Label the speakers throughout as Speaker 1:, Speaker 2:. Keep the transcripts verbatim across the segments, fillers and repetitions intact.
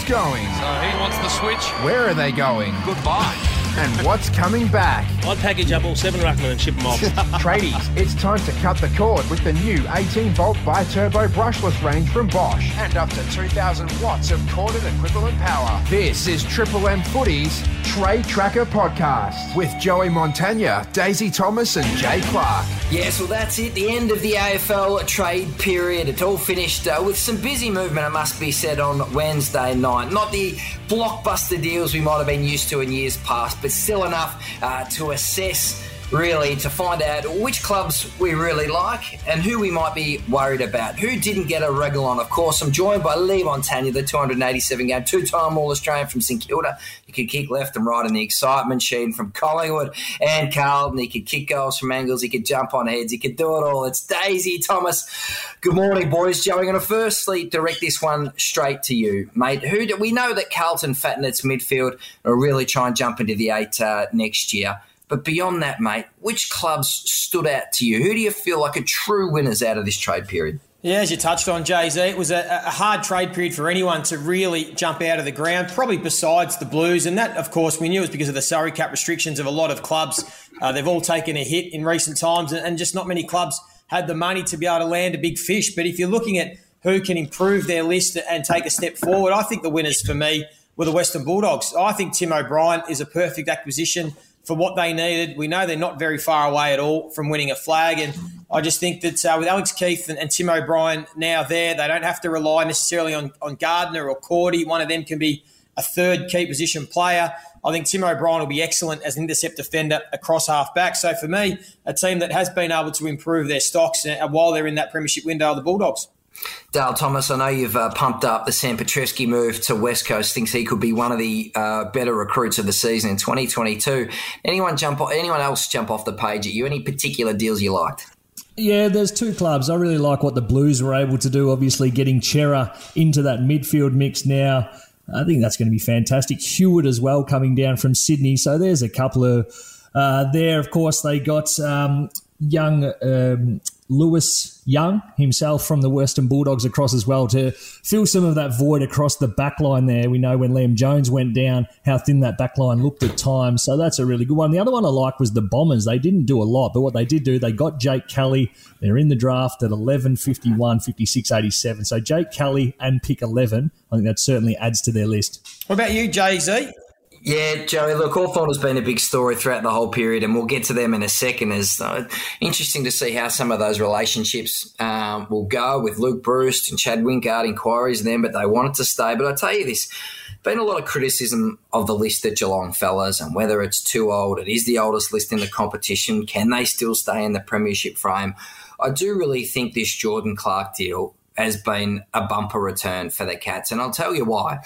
Speaker 1: going?
Speaker 2: So he wants the switch.
Speaker 1: Where are they going?
Speaker 2: Goodbye.
Speaker 1: And what's coming back?
Speaker 3: I'd package up all seven ruckmen and ship them off.
Speaker 1: Tradies, it's time to cut the cord with the new eighteen volt bi-turbo brushless range from Bosch and up to two thousand watts of corded equivalent power. This is Triple M Footy's Trade Tracker Podcast with Joey Montagna, Daisy Thomas and Jay Clark.
Speaker 4: Yes, well, that's it. The end of the A F L trade period. It's all finished uh, with some busy movement, it must be said, on Wednesday night. Not the blockbuster deals we might have been used to in years past, but still enough uh, to assess, really, to find out which clubs we really like and who we might be worried about. Who didn't get a wriggle on, of course. I'm joined by Lee Montagna, the two hundred eighty-seven game, two-time All-Australian from St Kilda. He could kick left and right in the excitement machine from Collingwood and Carlton. He could kick goals from angles. He could jump on heads. He could do it all. It's Daisy Thomas. Good morning, boys. Joey, I'm going to firstly direct this one straight to you, mate. Who do, we know that Carlton fatten its midfield will really try and jump into the eight uh, next year. But beyond that, mate, which clubs stood out to you? Who do you feel like are true winners out of this trade period?
Speaker 5: Yeah, as you touched on, Jay-Z, it was a, a hard trade period for anyone to really jump out of the ground, probably besides the Blues. And that, of course, we knew it was because of the salary cap restrictions of a lot of clubs. Uh, they've all taken a hit in recent times, and, and just not many clubs had the money to be able to land a big fish. But if you're looking at who can improve their list and take a step forward, I think the winners for me were the Western Bulldogs. I think Tim O'Brien is a perfect acquisition for what they needed. We know they're not very far away at all from winning a flag, and I just think that uh, with Alex Keith and, and Tim O'Brien now there, they don't have to rely necessarily on, on Gardner or Cordy. One of them can be a third key position player. I think Tim O'Brien will be excellent as an intercept defender across half-back. So for me, a team that has been able to improve their stocks uh, while they're in that premiership window are the Bulldogs.
Speaker 4: Dale Thomas, I know you've uh, pumped up the Sam Petrescu move to West Coast, thinks he could be one of the uh, better recruits of the season in twenty twenty-two. Anyone jump? Anyone else jump off the page at you? Any particular deals you liked?
Speaker 6: Yeah, there's two clubs. I really like what the Blues were able to do, obviously getting Chera into that midfield mix now. I think that's going to be fantastic. Hewitt as well coming down from Sydney. So there's a couple of uh, there. Of course, they got um, young... Um, Lewis Young himself from the Western Bulldogs across as well to fill some of that void across the back line there. We know when Liam Jones went down, how thin that back line looked at times. So that's a really good one. The other one I like was the Bombers. They didn't do a lot, but what they did do, they got Jake Kelly. They're in the draft at eleven, fifty-one, fifty-six, eighty-seven. So Jake Kelly and pick eleven, I think that certainly adds to their list.
Speaker 5: What about you, Jay-Z?
Speaker 4: Yeah, Joey, look, Hawthorn has been a big story throughout the whole period, and we'll get to them in a second. It's uh, interesting to see how some of those relationships um, will go with Luke Bruce and Chad Wingard, inquiries then, but they wanted to stay. But I tell you this, been a lot of criticism of the list at Geelong, fellas, and whether it's too old. It is the oldest list in the competition. Can they still stay in the premiership frame? I do really think this Jordan Clark deal has been a bumper return for the Cats, and I'll tell you why.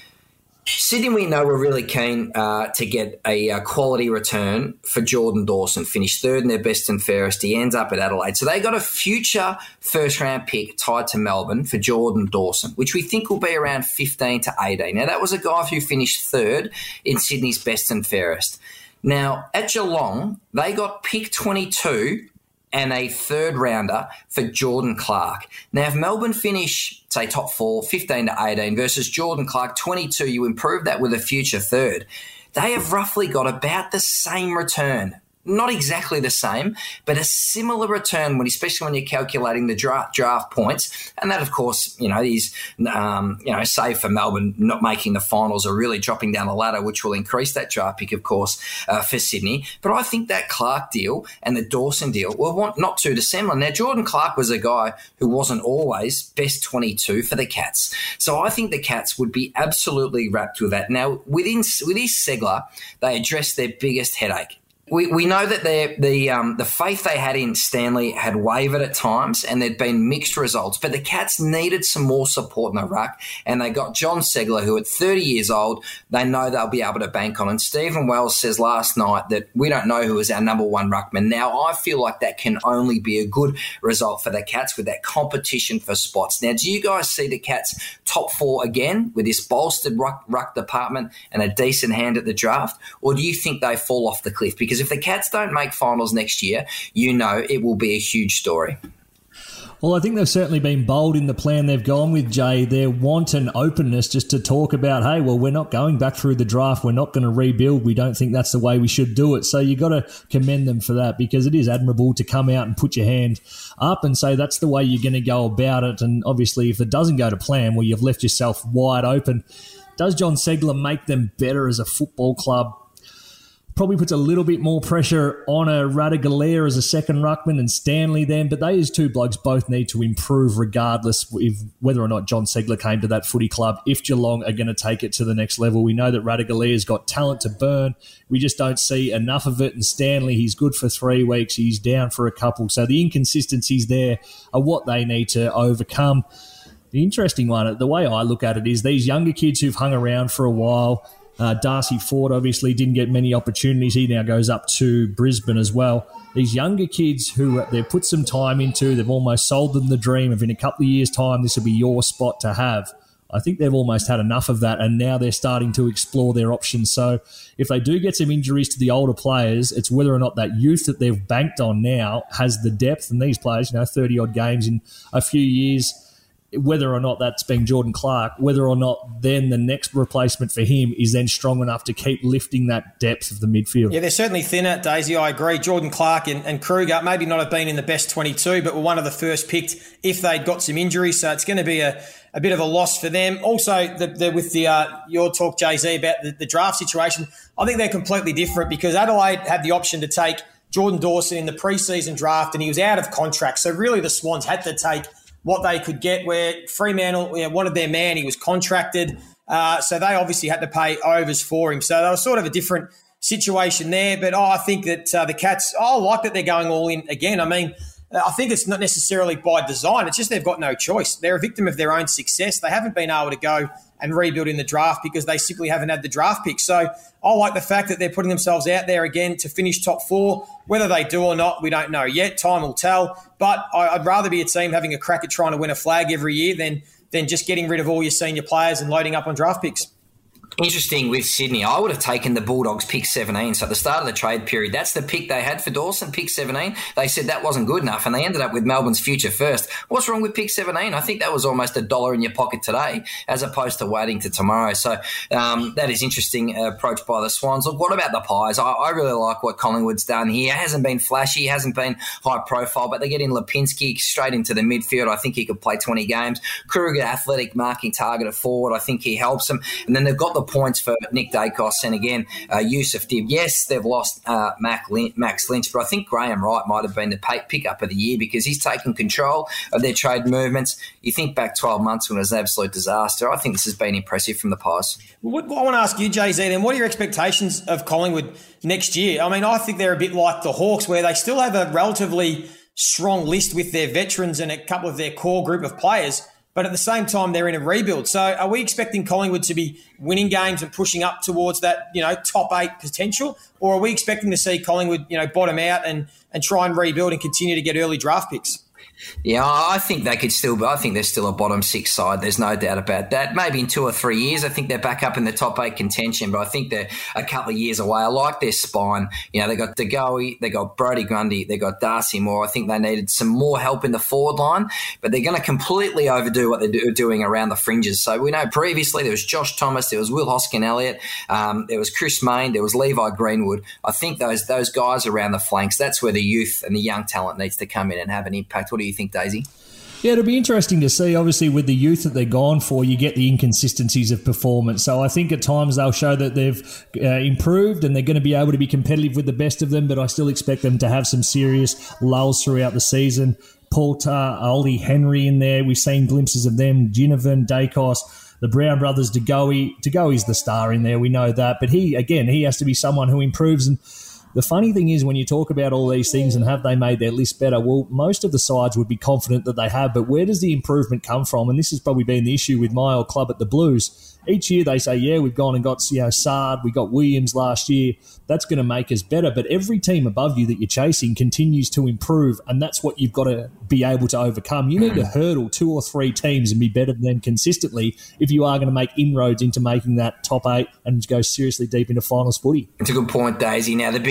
Speaker 4: Sydney, we know, we're really keen uh, to get a uh, quality return for Jordan Dawson. Finished third in their best and fairest. He ends up at Adelaide. So they got a future first-round pick tied to Melbourne for Jordan Dawson, which we think will be around fifteen to eighteen. Now, that was a guy who finished third in Sydney's best and fairest. Now, at Geelong, they got pick twenty-two and a third rounder for Jordan Clark. Now, if Melbourne finish, say, top four, fifteen to eighteen versus Jordan Clark, twenty-two, you improve that with a future third. They have roughly got about the same return. Not exactly the same, but a similar return, when, especially when you're calculating the draft, draft points. And that, of course, you know, is, um, you know, save for Melbourne not making the finals or really dropping down the ladder, which will increase that draft pick, of course, uh, for Sydney. But I think that Clark deal and the Dawson deal were well, not too dissimilar. Now, Jordan Clark was a guy who wasn't always best twenty-two for the Cats. So I think the Cats would be absolutely wrapped with that. Now, within with his Segler, they addressed their biggest headache. We we know that the um, the faith they had in Stanley had wavered at times, and there'd been mixed results. But the Cats needed some more support in the ruck, and they got John Segler, who at thirty years old, they know they'll be able to bank on. And Stephen Wells says last night that we don't know who is our number one ruckman. Now, I feel like that can only be a good result for the Cats with that competition for spots. Now, do you guys see the Cats top four again with this bolstered ruck, ruck department and a decent hand at the draft, or do you think they fall off the cliff? Because if the Cats don't make finals next year, you know it will be a huge story.
Speaker 6: Well, I think they've certainly been bold in the plan they've gone with, Jay. Their wanton openness just to talk about, hey, well, we're not going back through the draft. We're not going to rebuild. We don't think that's the way we should do it. So you've got to commend them for that, because it is admirable to come out and put your hand up and say that's the way you're going to go about it. And obviously, if it doesn't go to plan, well, you've left yourself wide open. Does John Segler make them better as a football club? Probably puts a little bit more pressure on a Radigalea as a second ruckman and Stanley then, but those two blokes both need to improve regardless of whether or not John Segler came to that footy club, if Geelong are going to take it to the next level. We know that Radagalea's got talent to burn. We just don't see enough of it, and Stanley, he's good for three weeks. He's down for a couple. So the inconsistencies there are what they need to overcome. The interesting one, the way I look at it, is these younger kids who've hung around for a while. Uh, Darcy Ford obviously didn't get many opportunities. He now goes up to Brisbane as well. These younger kids who they've put some time into, they've almost sold them the dream of in a couple of years' time, this will be your spot to have. I think they've almost had enough of that, and now they're starting to explore their options. So if they do get some injuries to the older players, it's whether or not that youth that they've banked on now has the depth. And these players, you know, thirty-odd games in a few years, whether or not that's being Jordan Clark, whether or not then the next replacement for him is then strong enough to keep lifting that depth of the midfield.
Speaker 5: Yeah, they're certainly thinner, Daisy. I agree. Jordan Clark and, and Kruger maybe not have been in the best twenty-two, but were one of the first picked if they'd got some injuries. So it's going to be a, a bit of a loss for them. Also, the, the, with the uh, your talk, Jay-Z, about the, the draft situation, I think they're completely different, because Adelaide had the option to take Jordan Dawson in the preseason draft and he was out of contract. So really the Swans had to take what they could get, where Fremantle, you know, wanted their man. He was contracted. Uh, so they obviously had to pay overs for him. So they were sort of a different situation there. But oh, I think that uh, the Cats, oh, I like that they're going all in again. I mean, I think it's not necessarily by design. It's just they've got no choice. They're a victim of their own success. They haven't been able to go and rebuild in the draft because they simply haven't had the draft pick. So I like the fact that they're putting themselves out there again to finish top four. Whether they do or not, we don't know yet. Time will tell. But I'd rather be a team having a crack at trying to win a flag every year than, than just getting rid of all your senior players and loading up on draft picks.
Speaker 4: Interesting with Sydney. I would have taken the Bulldogs pick seventeen. So at the start of the trade period, that's the pick they had for Dawson, pick seventeen. They said that wasn't good enough, and they ended up with Melbourne's future first. What's wrong with pick seventeen? I think that was almost a dollar in your pocket today as opposed to waiting to tomorrow. So um, that is interesting uh, approach by the Swans. Look, what about the Pies? I, I really like what Collingwood's done here. It hasn't been flashy, hasn't been high profile, but they get in Lipinski straight into the midfield. I think he could play twenty games. Kruger, athletic, marking target at forward. I think he helps them. And then they've got the points for Nick Dacos and again uh, Yusuf Dib. Yes, they've lost uh, Mac Lin- Max Lynch, but I think Graham Wright might have been the pay- pick-up of the year because he's taken control of their trade movements. You think back twelve months when it was an absolute disaster. I think this has been impressive from the Pies.
Speaker 5: What, I want to ask you, Jay-Z, then what are your expectations of Collingwood next year? I mean, I think they're a bit like the Hawks, where they still have a relatively strong list with their veterans and a couple of their core group of players, but at the same time, they're in a rebuild. So are we expecting Collingwood to be winning games and pushing up towards that, you know, top eight potential? Or are we expecting to see Collingwood, you know, bottom out and, and try and rebuild and continue to get early draft picks?
Speaker 4: Yeah, I think they could still, I think they're still a bottom six side. There's no doubt about that. Maybe in two or three years, I think they're back up in the top eight contention, but I think they're a couple of years away. I like their spine. You know, they got DeGoey, they got Brodie Grundy, they got Darcy Moore. I think they needed some more help in the forward line, but they're going to completely overdo what they're do, doing around the fringes. So we know previously there was Josh Thomas, there was Will Hoskin-Elliott, um, there was Chris Mayne, there was Levi Greenwood. I think those those guys around the flanks, that's where the youth and the young talent needs to come in and have an impact. What do you think, Daisy?
Speaker 6: Yeah, it'll be interesting to see. Obviously, with the youth that they're gone for, you get the inconsistencies of performance. So I think at times they'll show that they've uh, improved and they're going to be able to be competitive with the best of them, but I still expect them to have some serious lulls throughout the season. Paul Tar, Oldie Henry in there. We've seen glimpses of them. Ginnivan, Dacos, the Brown brothers, DeGoey. DeGoey's the star in there. We know that. But he, again, he has to be someone who improves. And the funny thing is when you talk about all these things and have they made their list better, well, most of the sides would be confident that they have, but where does the improvement come from? And this has probably been the issue with my old club at the Blues. Each year they say, yeah, we've gone and got, you know, Sard, we got Williams last year. That's going to make us better. But every team above you that you're chasing continues to improve, and that's what you've got to be able to overcome. You need to hurdle two or three teams and be better than them consistently if you are going to make inroads into making that top eight and go seriously deep into finals footy.
Speaker 4: It's a good point, Daisy. Now, the big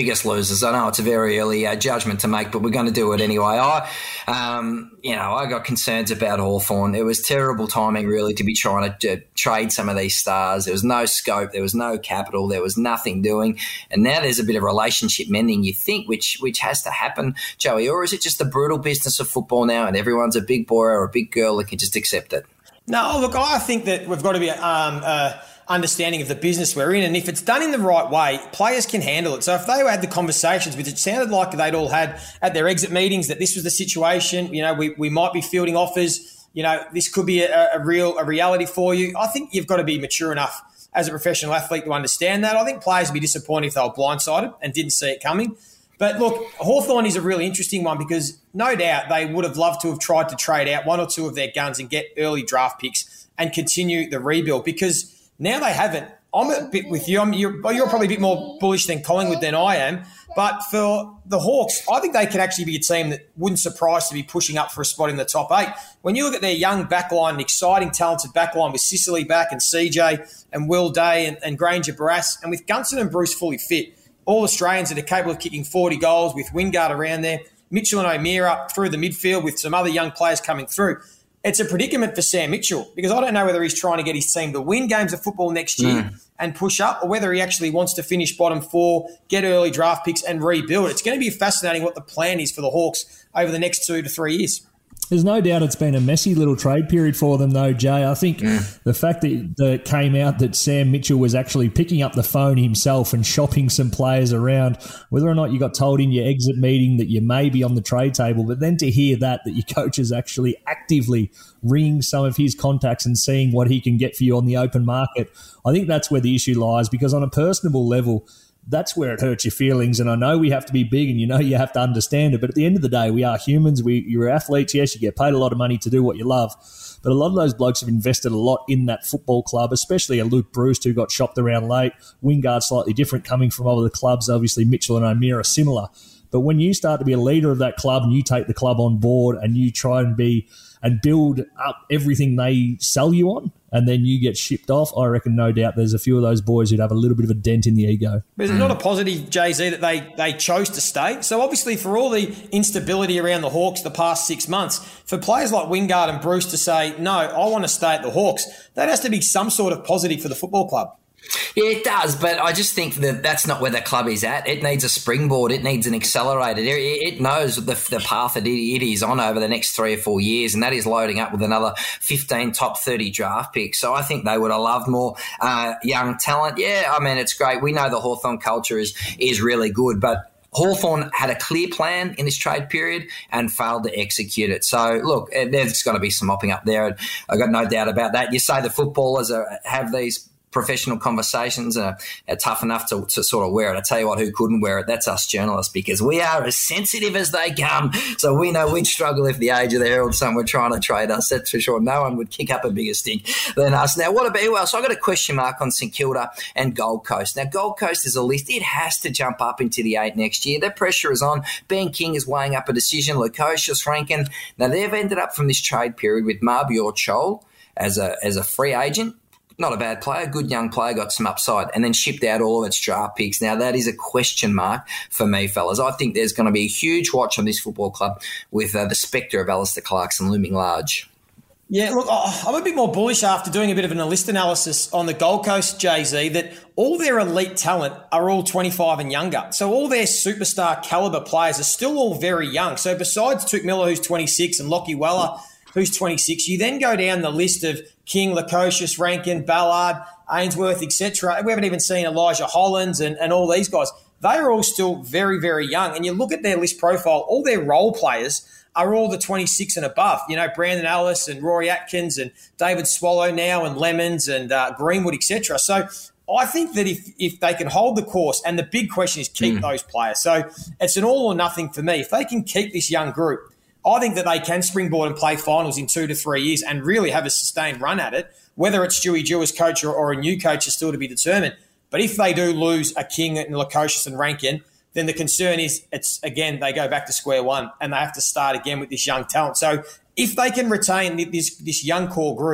Speaker 4: biggest losers. I know it's a very early uh, judgment to make, but we're going to do it anyway. I, um, you know, I got concerns about Hawthorn. It was terrible timing, really, to be trying to uh, trade some of these stars. There was no scope, there was no capital, there was nothing doing, and now there's a bit of relationship mending, you think, which which has to happen, Joey, or is it just the brutal business of football now, and everyone's a big boy or a big girl that can just accept it?
Speaker 5: No, look, I think that we've got to be um, uh, understanding of the business we're in, and if it's done in the right way, players can handle it. So if they had the conversations, which it sounded like they'd all had at their exit meetings, that this was the situation, you know, we, we might be fielding offers, you know, this could be a, a real a reality for you. I think you've got to be mature enough as a professional athlete to understand that. I think players would be disappointed if they were blindsided and didn't see it coming. But look, Hawthorn is a really interesting one because no doubt they would have loved to have tried to trade out one or two of their guns and get early draft picks and continue the rebuild, because now they haven't. I'm a bit with you. I'm, you're, you're probably a bit more bullish than Collingwood than I am. But for the Hawks, I think they could actually be a team that wouldn't surprise to be pushing up for a spot in the top eight. When you look at their young backline, an exciting, talented backline with Sicily back and C J and Will Day and, and Granger Barrass, and with Gunston and Bruce fully fit, all Australians that are capable of kicking forty goals with Wingard around there, Mitchell and O'Meara up through the midfield with some other young players coming through. It's a predicament for Sam Mitchell because I don't know whether he's trying to get his team to win games of football next year mm. and push up, or whether he actually wants to finish bottom four, get early draft picks and rebuild. It's going to be fascinating what the plan is for the Hawks over the next two to three years.
Speaker 6: There's no doubt it's been a messy little trade period for them, though, Jay. I think yeah. the fact that, that it came out that Sam Mitchell was actually picking up the phone himself and shopping some players around, whether or not you got told in your exit meeting that you may be on the trade table, but then to hear that, that your coach is actually actively ringing some of his contacts and seeing what he can get for you on the open market, I think that's where the issue lies, because on a personable level, that's where it hurts your feelings. And I know we have to be big and you know you have to understand it, but at the end of the day, we are humans. We, you're athletes, yes, you get paid a lot of money to do what you love, but a lot of those blokes have invested a lot in that football club, especially a Luke Bruce who got shopped around late. Wingard slightly different coming from other clubs. Obviously, Mitchell and O'Meara are similar. But when you start to be a leader of that club and you take the club on board and you try and be and build up everything they sell you on, and then you get shipped off, I reckon no doubt there's a few of those boys who'd have a little bit of a dent in the ego.
Speaker 5: But is it not a positive, Jay-Z, that they, they chose to stay? So obviously for all the instability around the Hawks the past six months, for players like Wingard and Bruce to say, no, I want to stay at the Hawks, that has to be some sort of positive for the football club.
Speaker 4: Yeah, it does, but I just think that that's not where the club is at. It needs a springboard. It needs an accelerator. It knows the, the path that it is on over the next three or four years, and that is loading up with another fifteen top thirty draft picks. So I think they would have loved more uh, young talent. Yeah, I mean, it's great. We know the Hawthorn culture is is really good, but Hawthorn had a clear plan in this trade period and failed to execute it. So, look, there's going to be some mopping up there. I've got no doubt about that. You say the footballers are, have these professional conversations are, are tough enough to, to sort of wear it. I tell you what, who couldn't wear it? That's us journalists, because we are as sensitive as they come. So we know we'd struggle if the Age of the Herald son were trying to trade us. That's for sure. No one would kick up a bigger stink than us. Now, what about who else? I've got a question mark on St Kilda and Gold Coast. Now, Gold Coast is a list. It has to jump up into the eight next year. The pressure is on. Ben King is weighing up a decision. Lukosius Rankin. Now, they've ended up from this trade period with Mabior Chol as a as a free agent. Not a bad player, good young player, got some upside, and then shipped out all of its draft picks. Now, that is a question mark for me, fellas. I think there's going to be a huge watch on this football club with uh, the spectre of Alistair Clarkson looming large.
Speaker 5: Yeah, look, I'm a bit more bullish after doing a bit of an list analysis on the Gold Coast, Jay-Z, that all their elite talent are all twenty-five and younger. So all their superstar calibre players are still all very young. So besides Tuke Miller, who's twenty-six, and Lockie Weller, who's twenty-six, you then go down the list of King, Lukosius, Rankin, Ballard, Ainsworth, et cetera. We haven't even seen Elijah Hollands and, and all these guys. They are all still very, very young. And you look at their list profile, all their role players are all the twenty-six and above. You know, Brandon Ellis and Rory Atkins and David Swallow now and Lemons and uh, Greenwood, et cetera. So I think that if if they can hold the course, and the big question is keep mm. those players. So it's an all or nothing for me. If they can keep this young group, I think that they can springboard and play finals in two to three years and really have a sustained run at it. Whether it's Stewie Dew as coach or, or a new coach is still to be determined. But if they do lose a King and Lukosius and Rankin, then the concern is, it's again, they go back to square one and they have to start again with this young talent. So if they can retain this, this young core group,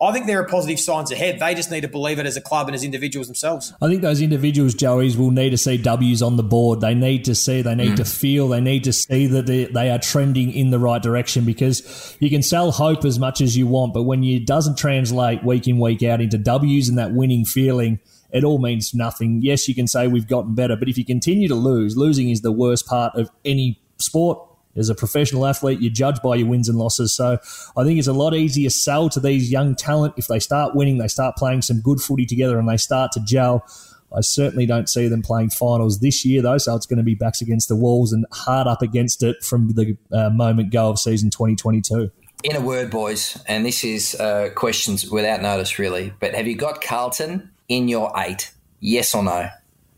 Speaker 5: I think there are positive signs ahead. They just need to believe it as a club and as individuals themselves.
Speaker 6: I think those individuals, Joey's, will need to see W's on the board. They need to see, they need mm. to feel, they need to see that they, they are trending in the right direction, because you can sell hope as much as you want, but when it doesn't translate week in, week out into W's and that winning feeling, it all means nothing. Yes, you can say we've gotten better, but if you continue to lose, losing is the worst part of any sport. As a professional athlete, you're judged by your wins and losses. So I think it's a lot easier to sell to these young talent. If they start winning, they start playing some good footy together and they start to gel. I certainly don't see them playing finals this year, though, so it's going to be backs against the walls and hard up against it from the uh, moment go of season twenty twenty-two.
Speaker 4: In a word, boys, and this is uh, questions without notice, really, but have you got Carlton in your eight? Yes or no?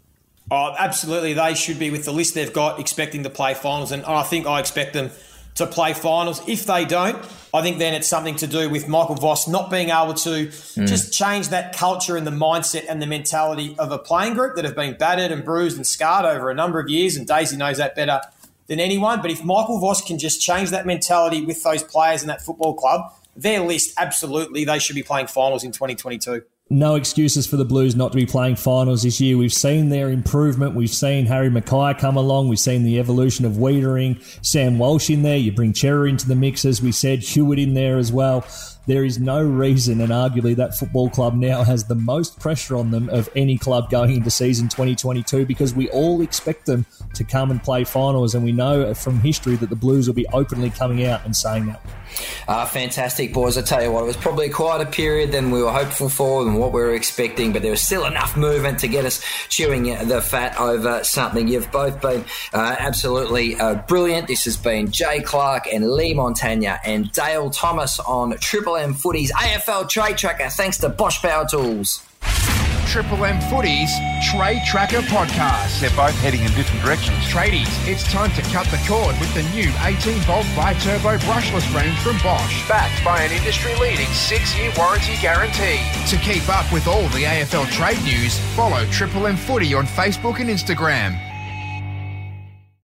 Speaker 5: Oh, absolutely. They should be with the list they've got expecting to play finals, and I think I expect them to play finals. If they don't, I think then it's something to do with Michael Voss not being able to mm. just change that culture and the mindset and the mentality of a playing group that have been battered and bruised and scarred over a number of years, and Daisy knows that better than anyone. But if Michael Voss can just change that mentality with those players in that football club, their list, absolutely, they should be playing finals in twenty twenty-two.
Speaker 6: No excuses for the Blues not to be playing finals this year. We've seen their improvement. We've seen Harry Mackay come along. We've seen the evolution of Wiedering, Sam Walsh in there. You bring Cherra into the mix, as we said, Hewitt in there as well. There is no reason, and arguably that football club now has the most pressure on them of any club going into season twenty twenty-two, because we all expect them to come and play finals, and we know from history that the Blues will be openly coming out and saying that.
Speaker 4: Uh, fantastic, boys. I tell you what, it was probably a quieter period than we were hopeful for and what we were expecting, but there was still enough movement to get us chewing the fat over something. You've both been uh, absolutely uh, brilliant. This has been Jay Clark and Lee Montagna and Dale Thomas on Triple M Footy's A F L Trade Tracker, thanks to Bosch Power Tools.
Speaker 1: Triple M Footy's Trade Tracker podcast.
Speaker 2: They're both heading in different directions.
Speaker 1: Tradies, it's time to cut the cord with the new eighteen volt bi-turbo brushless range from Bosch, backed by an industry-leading six-year warranty guarantee. To keep up with all the A F L trade news, follow Triple M Footy on Facebook and Instagram.